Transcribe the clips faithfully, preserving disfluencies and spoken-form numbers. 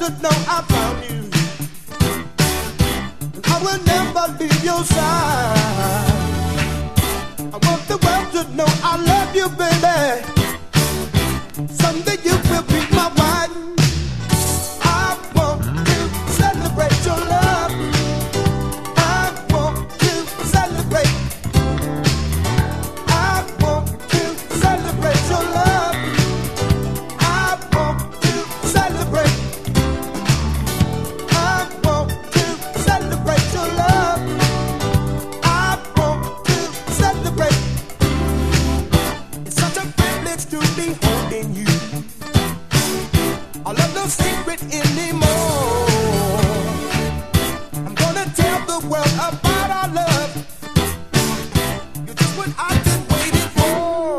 to know I found you. And I will never leave your side. I want the world to know I love you, baby. Someday you will be my wife. I want to celebrate your love. I want to celebrate. I want to celebrate your love. I want to celebrate. I want to celebrate your love. I want to celebrate. It's such a privilege to be holding you. I love no secret anymore. I'm gonna tell the world about our love. You're just what I've been waiting for.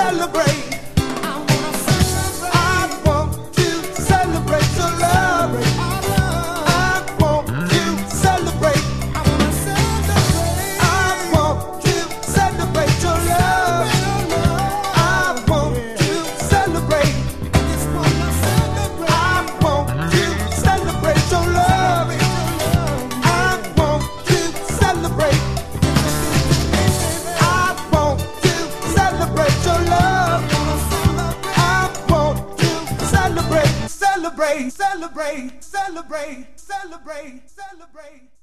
Celebrate your love. celebrate, celebrate, celebrate, celebrate, celebrate.